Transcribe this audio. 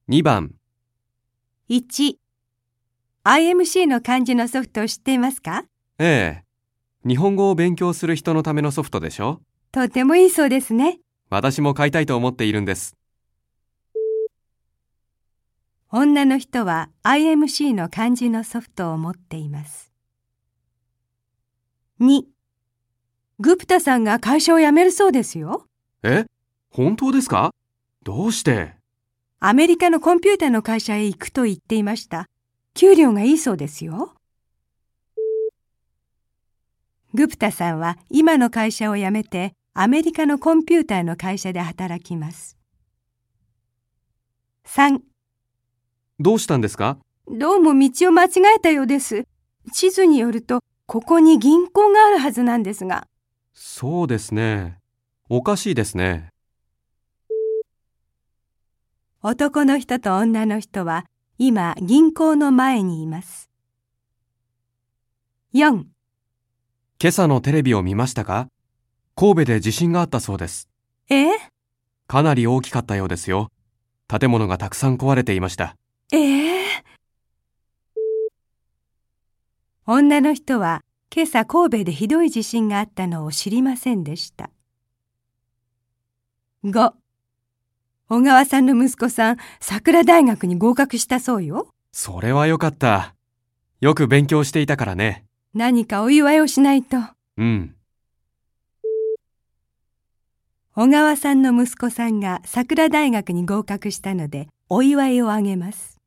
2番、 1、IMC の漢字のソフトを知っていますか？ ええ。日本語を勉強する人のためのソフトでしょ？ とてもいいそうですね。 私も買いたいと思っているんです。 女の人は IMC の漢字のソフトを持っています。2、グプタさんが会社を辞めるそうですよ。 え？本当ですか？どうして？ アメリカのコンピューターの会社へ行くと言っていました。給料がいいそうですよ。グプタさんは今の会社を辞めてアメリカのコンピューターの会社で働きます。3、 どうしたんですか？ どうも道を間違えたようです。地図によるとここに銀行があるはずなんですが。 そうですね。おかしいですね。 男の人と女の人は今銀行の前にいます。4、 今朝のテレビを見ましたか？神戸で地震があったそうです。 えかなり大きかったようですよ。建物がたくさん壊れていました。 女の人は今朝神戸でひどい地震があったのを知りませんでした。5、小川さんの息子さん、桜大学に合格したそうよ。 それはよかった。よく勉強していたからね。 何かお祝いをしないと。 うん。 小川さんの息子さんが桜大学に合格したのでお祝いをあげます。